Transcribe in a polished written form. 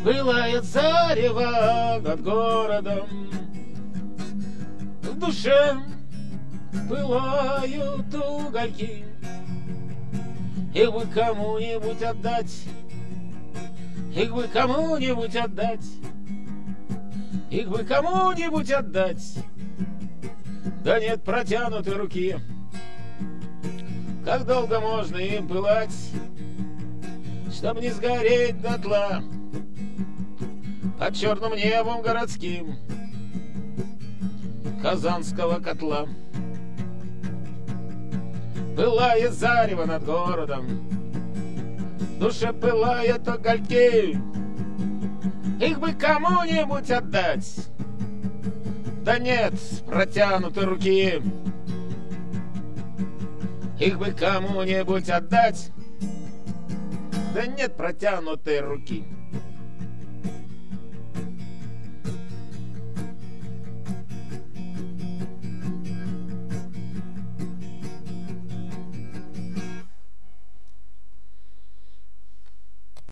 Пылает зарево над городом, в душе пылают угольки. Их бы кому-нибудь отдать, их бы кому-нибудь отдать, их бы кому-нибудь отдать. Да нет протянутой руки. Как долго можно им пылать, чтоб не сгореть дотла под черным небом городским казанского котла? Пылает зарево над городом, в душе пылает угольки. Их бы кому-нибудь отдать, да нет протянутой руки. Их бы кому-нибудь отдать, да нет протянутой руки.